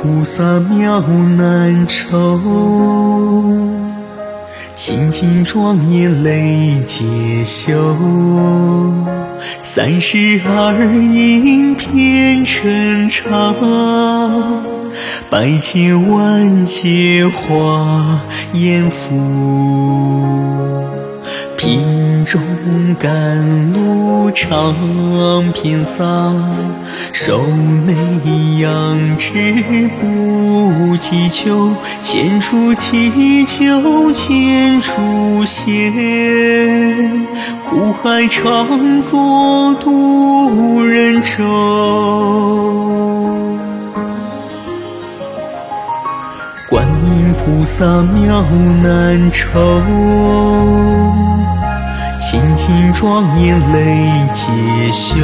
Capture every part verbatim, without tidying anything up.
菩萨妙难酬，清净庄严累劫修。三十二应遍尘刹，百千万劫华严伏。瓶中甘露常遍洒，手内养殖不计求，千处祈求千处现，苦海常作渡人舟。观音菩萨妙难酬，清净庄严累劫修。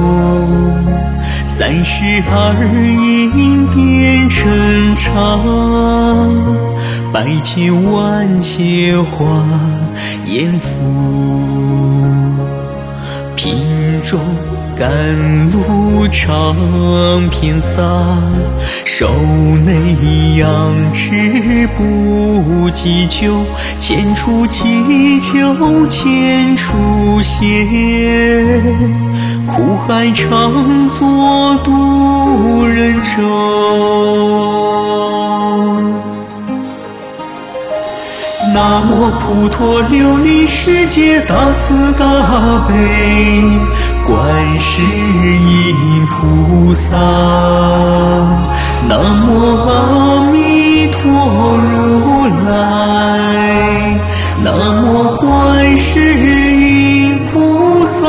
三十二应遍尘刹，百千万劫华严伏。瓶中甘露常遍洒，手内养殖不计求，千处祈求千处现，苦海常作渡人舟。南无普陀琉璃世界大慈大悲观世音菩萨，南无阿弥陀如来，南无观世音菩萨，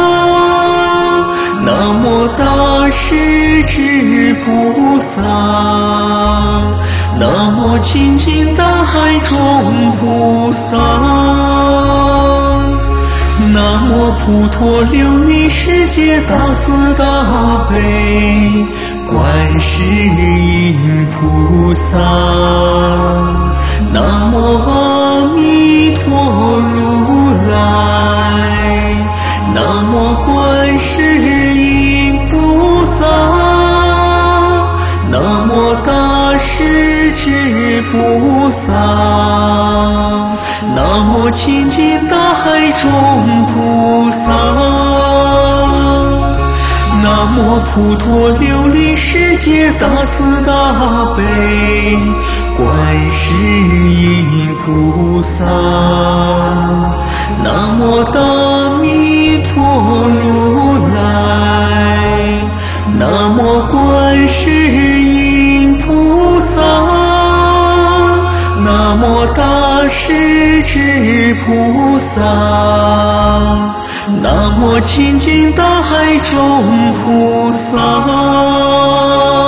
南无大势至菩萨，南无清净大海中菩萨，南无普陀琉璃世界大慈大悲观世音菩萨，南无阿弥陀如来，南无观世音菩萨，南无大势至菩萨，南无清净大海中菩萨，南无普陀琉璃世界大慈大悲观世音菩萨，南无大弥陀如来，南无观世音菩萨，南无大势至菩萨，南无清净大海中菩萨。